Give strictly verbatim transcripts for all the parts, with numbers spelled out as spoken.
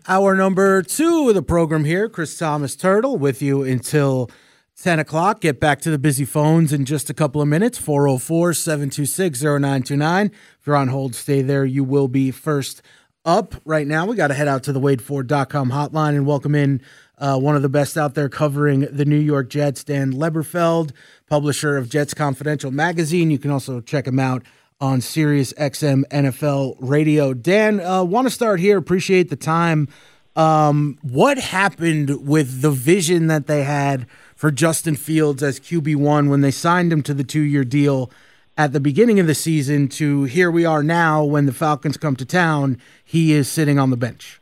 Hour number two of the program here. Chris Thomas Turtle with you until ten o'clock. Get back to the busy phones in just a couple of minutes. four oh four, seven two six, oh nine two nine. If you're on hold, stay there. You will be first up. Right now, we got to head out to the Wade Ford dot com hotline and welcome in uh, one of the best out there covering the New York Jets, Dan Leberfeld, publisher of Jets Confidential magazine. You can also check him out on Sirius X M N F L Radio. Dan, uh, want to start here. Appreciate the time. Um, what happened with the vision that they had for Justin Fields as Q B one when they signed him to the two-year deal at the beginning of the season to here we are now when the Falcons come to town, he is sitting on the bench?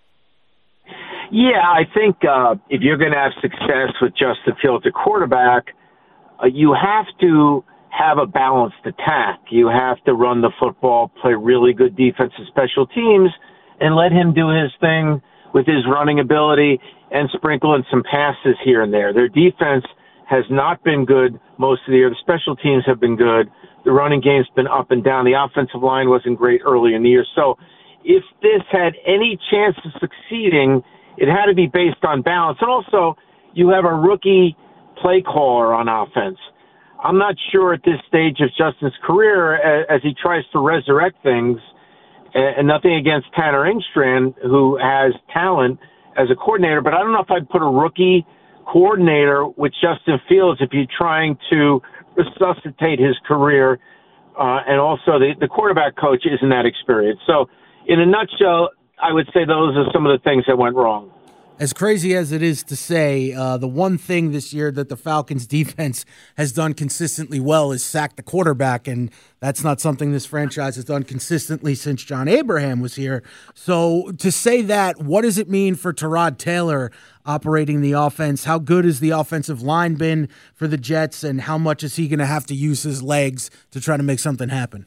Yeah, I think uh, if you're going to have success with Justin Fields at quarterback, uh, you have to have a balanced attack. You have to run the football, play really good defense and special teams, and let him do his thing with his running ability and sprinkle in some passes here and there. Their defense has not been good most of the year. The special teams have been good. The running game's been up and down. The offensive line wasn't great early in the year. So if this had any chance of succeeding, it had to be based on balance. And also, you have a rookie play caller on offense. I'm not sure at this stage of Justin's career, as he tries to resurrect things, and nothing against Tanner Engstrand, who has talent as a coordinator, but I don't know if I'd put a rookie coordinator with Justin Fields if you're trying to resuscitate his career, uh, and also the, the quarterback coach isn't that experienced. So in a nutshell, I would say those are some of the things that went wrong. As crazy as it is to say, uh, the one thing this year that the Falcons defense has done consistently well is sack the quarterback, and that's not something this franchise has done consistently since John Abraham was here. So to say that, what does it mean for Tyrod Taylor operating the offense? How good has the offensive line been for the Jets, and how much is he going to have to use his legs to try to make something happen?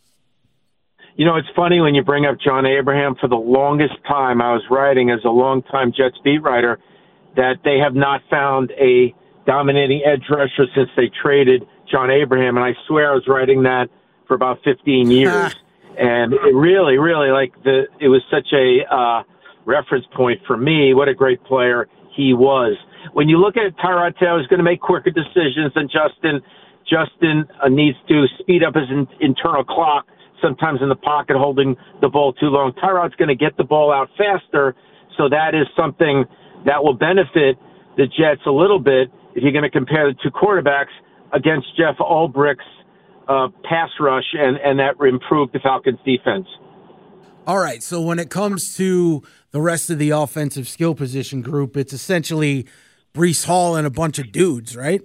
You know, it's funny when you bring up John Abraham. For the longest time, I was writing as a longtime Jets beat writer that they have not found a dominating edge rusher since they traded John Abraham. And I swear I was writing that for about fifteen years. And it really, really, like, the it was such a uh, reference point for me. What a great player he was. When you look at Tyrod Taylor, he's going to make quicker decisions than Justin. Justin uh, needs to speed up his in- internal clock, sometimes in the pocket holding the ball too long. Tyrod's going to get the ball out faster, so that is something that will benefit the Jets a little bit if you're going to compare the two quarterbacks against Jeff Ulbricht's uh, pass rush, and, and that improved the Falcons' defense. All right, so when it comes to the rest of the offensive skill position group, it's essentially Breece Hall and a bunch of dudes, right?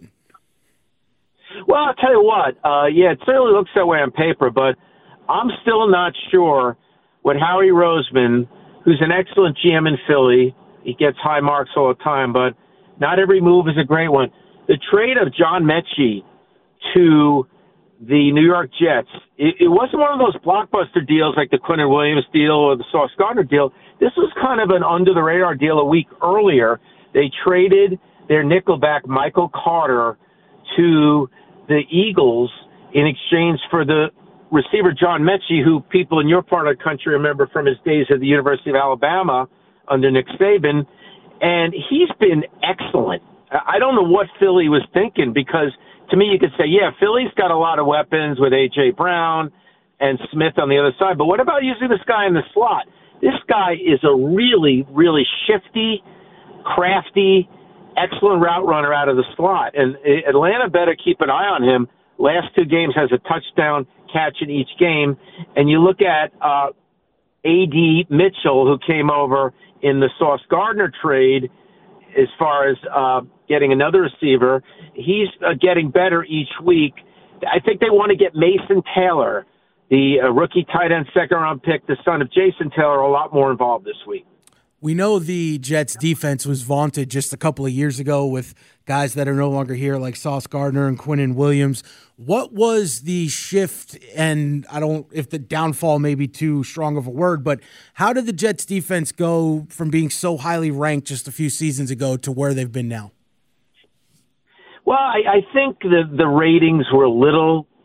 Well, I'll tell you what. Uh, yeah, it certainly looks that way on paper, but I'm still not sure what Howie Roseman, who's an excellent G M in Philly, he gets high marks all the time, but not every move is a great one. The trade of John Mechie to the New York Jets, it, it wasn't one of those blockbuster deals like the Quinnen Williams deal or the Sauce Gardner deal. This was kind of an under-the-radar deal a week earlier. They traded their nickelback Michael Carter to the Eagles in exchange for the receiver John Mechie, who people in your part of the country remember from his days at the University of Alabama under Nick Saban, and he's been excellent. I don't know what Philly was thinking, because to me you could say, yeah, Philly's got a lot of weapons with A J. Brown and Smith on the other side, but what about using this guy in the slot? This guy is a really, really shifty, crafty, excellent route runner out of the slot, and Atlanta better keep an eye on him. Last two games has a touchdown catch in each game. And you look at uh, A D. Mitchell, who came over in the Sauce Gardner trade, as far as uh, getting another receiver. He's uh, getting better each week. I think they want to get Mason Taylor, the uh, rookie tight end second-round pick, the son of Jason Taylor, a lot more involved this week. We know the Jets' defense was vaunted just a couple of years ago with guys that are no longer here, like Sauce Gardner and Quinnen Williams. What was the shift, and I don't, if the downfall may be too strong of a word, but how did the Jets' defense go from being so highly ranked just a few seasons ago to where they've been now? Well, I, I think the, the ratings were a little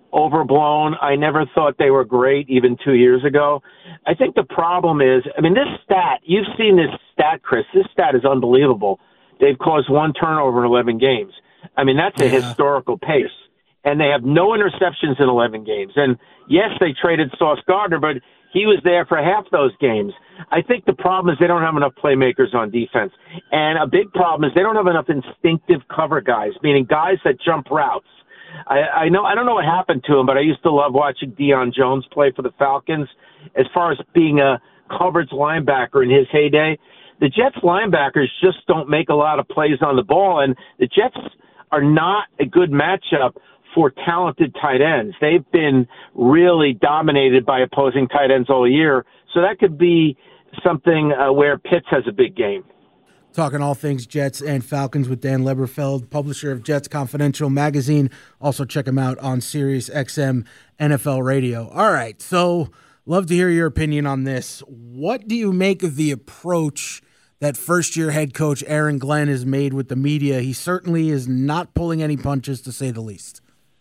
overblown. I never thought they were great even two years ago. I think the problem is, I mean, this stat, you've seen this stat, Chris. This stat is unbelievable. They've caused one turnover in eleven games. I mean, that's a yeah. historical pace. And they have no interceptions in eleven games. And yes, they traded Sauce Gardner, but he was there for half those games. I think the problem is they don't have enough playmakers on defense. And a big problem is they don't have enough instinctive cover guys, meaning guys that jump routes. I, I know I don't know what happened to him, but I used to love watching Deion Jones play for the Falcons. As far as being a coverage linebacker in his heyday, the Jets linebackers just don't make a lot of plays on the ball, and the Jets are not a good matchup for talented tight ends. They've been really dominated by opposing tight ends all year, so that could be something uh, where Pitts has a big game. Talking all things Jets and Falcons with Dan Leberfeld, publisher of Jets Confidential magazine. Also check him out on Sirius X M N F L Radio. All right, so love to hear your opinion on this. What do you make of the approach that first-year head coach Aaron Glenn has made with the media? He certainly is not pulling any punches, to say the least.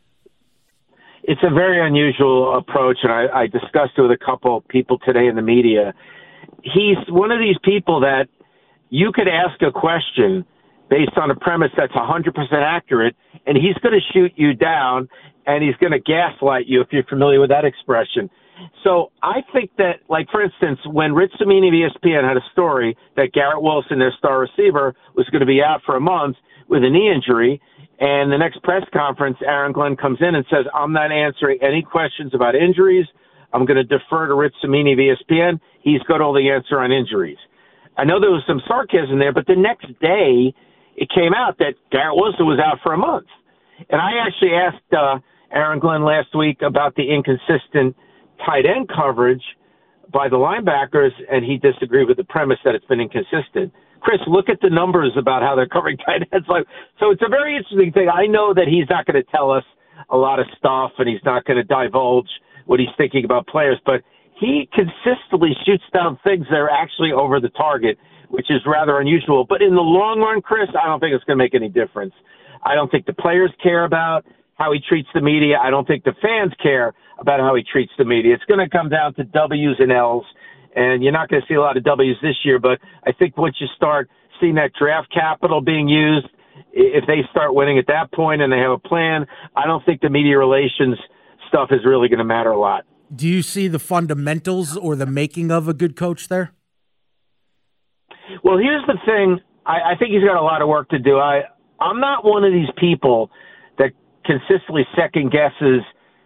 It's a very unusual approach, and I, I discussed it with a couple people today in the media. He's one of these people that you could ask a question based on a premise that's one hundred percent accurate, and he's going to shoot you down, and he's going to gaslight you, if you're familiar with that expression. So I think that, like, for instance, when Rich Cimini of E S P N had a story that Garrett Wilson, their star receiver, was going to be out for a month with a knee injury, and the next press conference, Aaron Glenn comes in and says, I'm not answering any questions about injuries. I'm going to defer to Rich Cimini of E S P N. He's got all the answer on injuries. I know there was some sarcasm there, but the next day it came out that Garrett Wilson was out for a month. And I actually asked uh, Aaron Glenn last week about the inconsistent tight end coverage by the linebackers, and he disagreed with the premise that it's been inconsistent. Chris, look at the numbers about how they're covering tight ends. Like, so it's a very interesting thing. I know that he's not going to tell us a lot of stuff, and he's not going to divulge what he's thinking about players, but he consistently shoots down things that are actually over the target, which is rather unusual. But in the long run, Chris, I don't think it's going to make any difference. I don't think the players care about how he treats the media. I don't think the fans care about how he treats the media. It's going to come down to W's and L's, and you're not going to see a lot of W's this year, but I think once you start seeing that draft capital being used, if they start winning at that point and they have a plan, I don't think the media relations stuff is really going to matter a lot. Do you see the fundamentals or the making of a good coach there? Well, here's the thing. I, I think he's got a lot of work to do. I, I'm not one of these people that consistently second guesses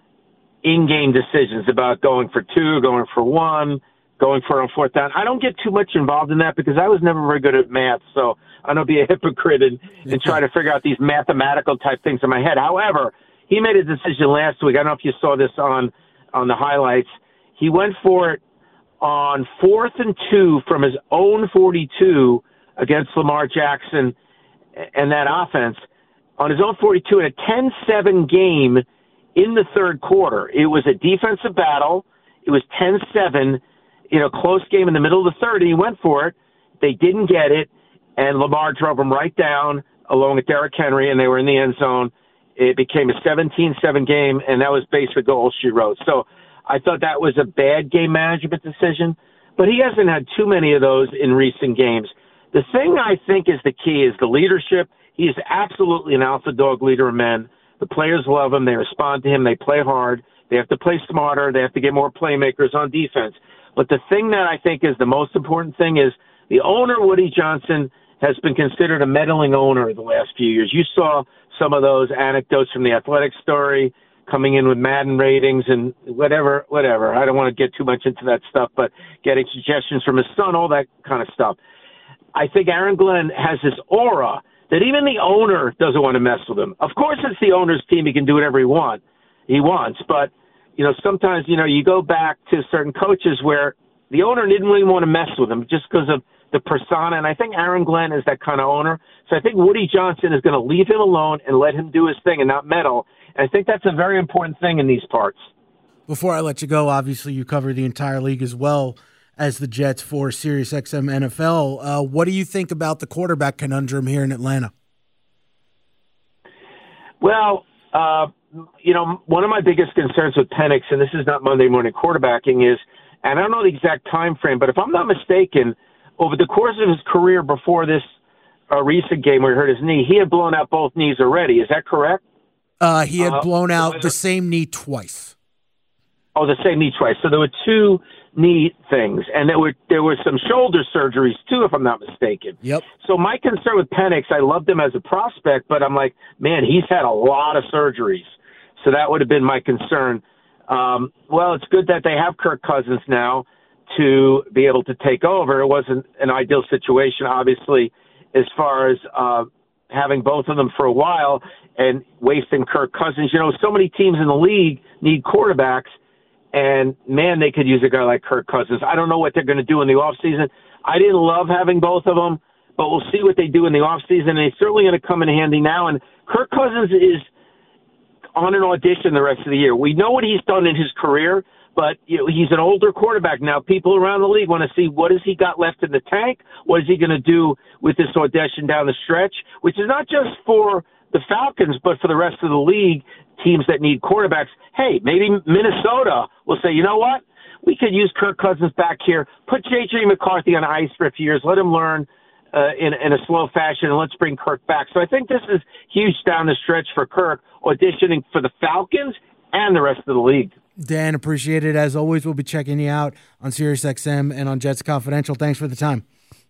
in-game decisions about going for two, going for one, going for it on fourth down. I don't get too much involved in that because I was never very good at math, so I don't be a hypocrite and, and try to figure out these mathematical type things in my head. However, he made a decision last week. I don't know if you saw this on on the highlights. He went for it on fourth and two from his own forty-two against Lamar Jackson and that offense. On his own forty-two in a ten seven game in the third quarter. It was a defensive battle. It was ten seven, you know, close game in the middle of the third, and he went for it. They didn't get it, and Lamar drove him right down along with Derrick Henry, and they were in the end zone. It became a seventeen seven game, and that was basically all she wrote. So I thought that was a bad game management decision, but he hasn't had too many of those in recent games. The thing I think is the key is the leadership. He is absolutely an alpha dog leader of men. The players love him. They respond to him. They play hard. They have to play smarter. They have to get more playmakers on defense. But the thing that I think is the most important thing is the owner, Woody Johnson, has been considered a meddling owner the last few years. You saw some of those anecdotes from the Athletic story, coming in with Madden ratings and whatever, whatever. I don't want to get too much into that stuff, but getting suggestions from his son, all that kind of stuff. I think Aaron Glenn has this aura that even the owner doesn't want to mess with him. Of course, it's the owner's team. He can do whatever he want, he wants. But, you know, sometimes, you know, you go back to certain coaches where the owner didn't really want to mess with him just because of the persona. And I think Aaron Glenn is that kind of owner. So I think Woody Johnson is going to leave him alone and let him do his thing and not meddle. And I think that's a very important thing in these parts. Before I let you go, obviously you cover the entire league as well as the Jets for Sirius X M N F L. Uh, what do you think about the quarterback conundrum here in Atlanta? Well, Uh, you know, one of my biggest concerns with Penix, and this is not Monday morning quarterbacking, is, and I don't know the exact time frame, but if I'm not mistaken, over the course of his career before this uh, recent game where he hurt his knee, he had blown out both knees already. Is that correct? Uh, he had uh, blown out the same knee twice. Oh, the same knee twice. So there were two knee things, and there were there were some shoulder surgeries too, if I'm not mistaken. Yep. So my concern with Penix, I loved him as a prospect, but I'm like, man, he's had a lot of surgeries. So that would have been my concern. Um, well, it's good that they have Kirk Cousins now to be able to take over. It wasn't an ideal situation, obviously, as far as uh, having both of them for a while and wasting Kirk Cousins. You know, so many teams in the league need quarterbacks, and, man, they could use a guy like Kirk Cousins. I don't know what they're going to do in the offseason. I didn't love having both of them, but we'll see what they do in the offseason, and they're certainly going to come in handy now. And Kirk Cousins is on an audition the rest of the year. We know what he's done in his career, but you know, he's an older quarterback now. People around the league want to see what has he got left in the tank, what is he going to do with this audition down the stretch, which is not just for the Falcons, but for the rest of the league, teams that need quarterbacks. Hey, maybe Minnesota will say, you know what? We could use Kirk Cousins back here. Put J J. McCarthy on ice for a few years. Let him learn uh, in, in a slow fashion, and let's bring Kirk back. So I think this is huge down the stretch for Kirk, auditioning for the Falcons and the rest of the league. Dan, appreciate it. As always, we'll be checking you out on SiriusXM and on Jets Confidential. Thanks for the time.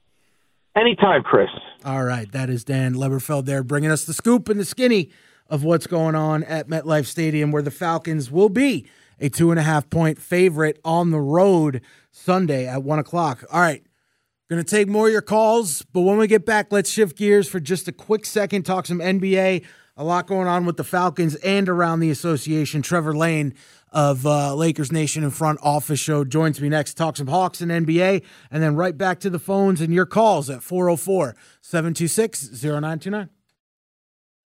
Anytime, Chris. All right, that is Dan Leberfeld there, bringing us the scoop and the skinny of what's going on at MetLife Stadium, where the Falcons will be a two and a half point favorite on the road Sunday at one o'clock. All right, going to take more of your calls, but when we get back, let's shift gears for just a quick second, talk some N B A. A lot going on with the Falcons and around the association. Trevor Lane of uh, Lakers Nation in Front Office Show joins me next. Talk some Hawks and N B A, and then right back to the phones and your calls at four oh four, seven two six, oh nine two nine.